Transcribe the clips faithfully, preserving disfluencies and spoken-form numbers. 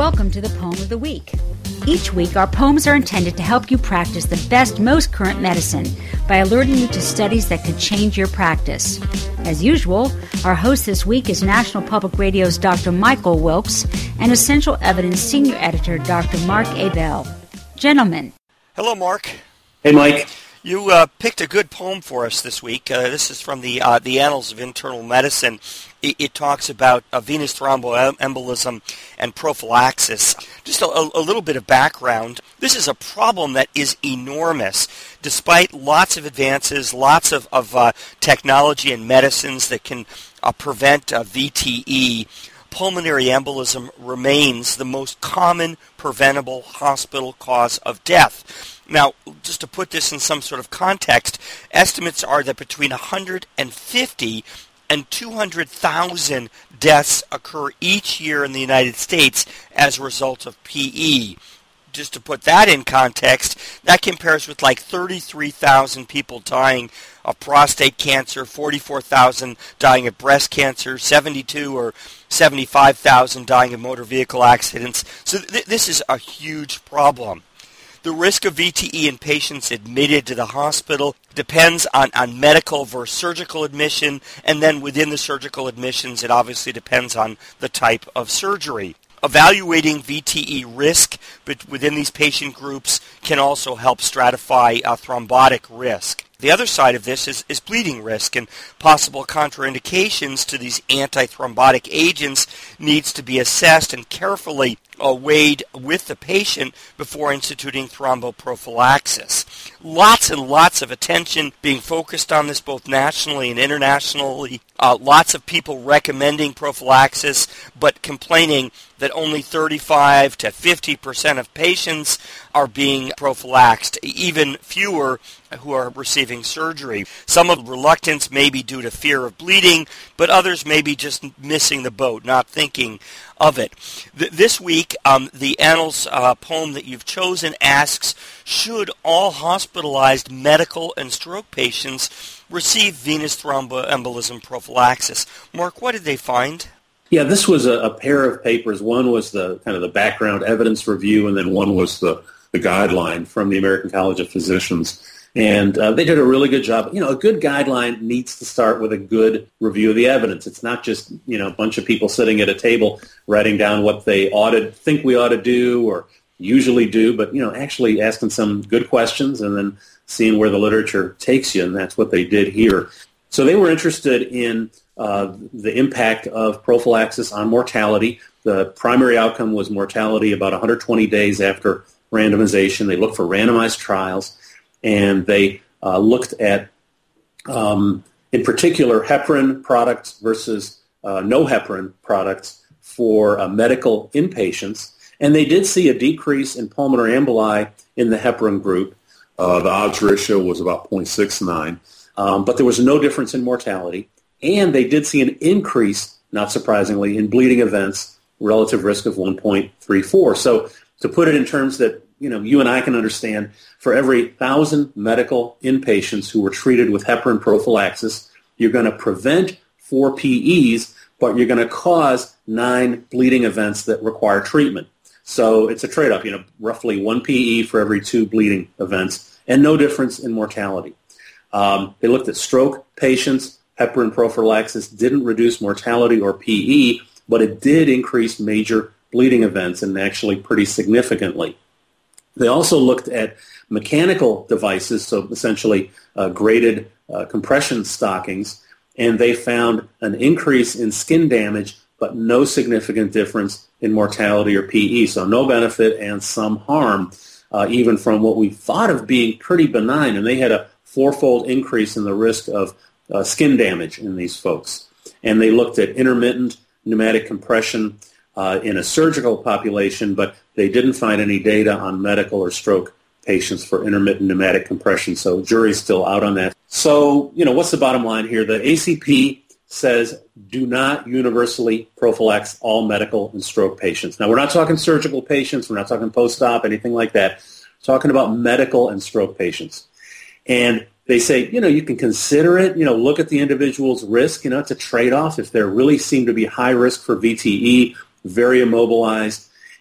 Welcome to the Poem of the Week. Each week, our poems are intended to help you practice the best, most current medicine by alerting you to studies that could change your practice. As usual, our host this week is National Public Radio's Doctor Michael Wilkes and Essential Evidence Senior Editor Doctor Mark Abell. Gentlemen. Hello, Mark. Hey, Mike. You uh, picked a good poem for us this week. Uh, this is from the uh, the Annals of Internal Medicine. It, it talks about uh, venous thromboembolism and prophylaxis. Just a, a little bit of background. This is a problem that is enormous. Despite lots of advances, lots of, of uh, technology and medicines that can uh, prevent uh, V T E, pulmonary embolism remains the most common preventable hospital cause of death. Now, just to put this in some sort of context, estimates are that between one hundred fifty and two hundred thousand deaths occur each year in the United States as a result of P E. Just to put that in context, that compares with like thirty-three thousand people dying of prostate cancer, forty-four thousand dying of breast cancer, seventy-two or seventy-five thousand dying of motor vehicle accidents. So th- this is a huge problem. The risk of V T E in patients admitted to the hospital depends on, on medical versus surgical admission, and then within the surgical admissions, it obviously depends on the type of surgery. Evaluating V T E risk within these patient groups can also help stratify uh, thrombotic risk. The other side of this is, is bleeding risk, and possible contraindications to these antithrombotic agents needs to be assessed and carefully uh, weighed with the patient before instituting thromboprophylaxis. Lots and lots of attention being focused on this both nationally and internationally. Uh, lots of people recommending prophylaxis, but complaining that only thirty-five to fifty percent of patients are being prophylaxed, even fewer who are receiving surgery. Some of the reluctance may be due to fear of bleeding, but others may be just missing the boat, not thinking of it. Th- this week, um, the Annals uh, poem that you've chosen asks, should all hospitalized medical and stroke patients receive venous thromboembolism prophylaxis? Mark, what did they find? Yeah, this was a, a pair of papers. One was the kind of the background evidence review, and then one was the, the guideline from the American College of Physicians. And uh, they did a really good job. You know, a good guideline needs to start with a good review of the evidence. It's not just, you know, a bunch of people sitting at a table writing down what they ought to think we ought to do or usually do, but, you know, actually asking some good questions and then seeing where the literature takes you, and that's what they did here. So they were interested in uh, the impact of prophylaxis on mortality. The primary outcome was mortality about one hundred twenty days after randomization. They looked for randomized trials. And they uh, looked at, um, in particular, heparin products versus uh, no heparin products for uh, medical inpatients. And they did see a decrease in pulmonary emboli in the heparin group. Uh, the odds ratio was about zero point six nine. Um, but there was no difference in mortality. And they did see an increase, not surprisingly, in bleeding events, relative risk of one point three four. So to put it in terms that, you know, you and I can understand, for every thousand medical inpatients who were treated with heparin prophylaxis, you're going to prevent four P Es, but you're going to cause nine bleeding events that require treatment. So it's a trade-off, you know, roughly one P E for every two bleeding events, and no difference in mortality. Um, they looked at stroke patients. Heparin prophylaxis didn't reduce mortality or P E, but it did increase major bleeding events, and actually pretty significantly. They also looked at mechanical devices, so essentially uh, graded uh, compression stockings, and they found an increase in skin damage, but no significant difference in mortality or P E. So no benefit and some harm, uh, even from what we thought of being pretty benign. And they had a fourfold increase in the risk of uh, skin damage in these folks. And they looked at intermittent pneumatic compression Uh, in a surgical population, but they didn't find any data on medical or stroke patients for intermittent pneumatic compression. So jury's still out on that. So, you know, what's the bottom line here? The A C P says do not universally prophylax all medical and stroke patients. Now, we're not talking surgical patients. We're not talking post-op, anything like that. We're talking about medical and stroke patients. And they say, you know, you can consider it, you know, look at the individual's risk. You know, it's a trade-off. If they really seem to be high risk for V T E, very immobilized,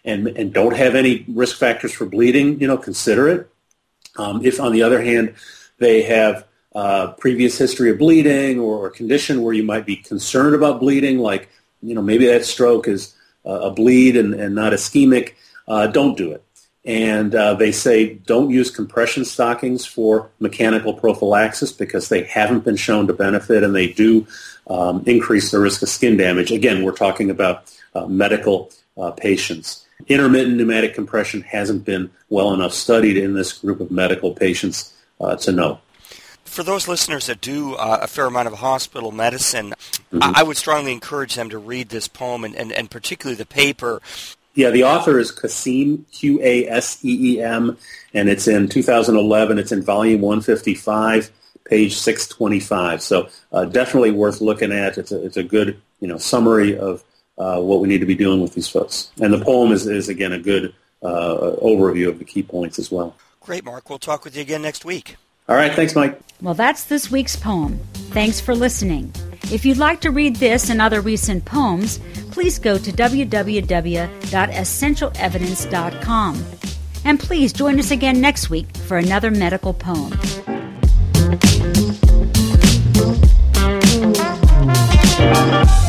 and, and don't have any risk factors for bleeding, you know, consider it. Um, if, on the other hand, they have uh, previous history of bleeding or a condition where you might be concerned about bleeding, like, you know, maybe that stroke is uh, a bleed and, and not ischemic, uh, don't do it. And uh, they say don't use compression stockings for mechanical prophylaxis because they haven't been shown to benefit, and they do um, increase the risk of skin damage. Again, we're talking about uh, medical uh, patients. Intermittent pneumatic compression hasn't been well enough studied in this group of medical patients uh, to know. For those listeners that do uh, a fair amount of hospital medicine, mm-hmm. I-, I would strongly encourage them to read this poem and, and, and particularly the paper. Yeah, the author is Qaseem, Q A S E E M, and it's in two thousand eleven. It's in volume one fifty-five, page six twenty-five. So uh, definitely worth looking at. It's a, it's a good, you know, summary of uh, what we need to be doing with these folks. And the poem is, is again, a good uh, overview of the key points as well. Great, Mark. We'll talk with you again next week. All right. Thanks, Mike. Well, that's this week's poem. Thanks for listening. If you'd like to read this and other recent poems, please go to w w w dot essential evidence dot com. And please join us again next week for another medical poem. Thank you.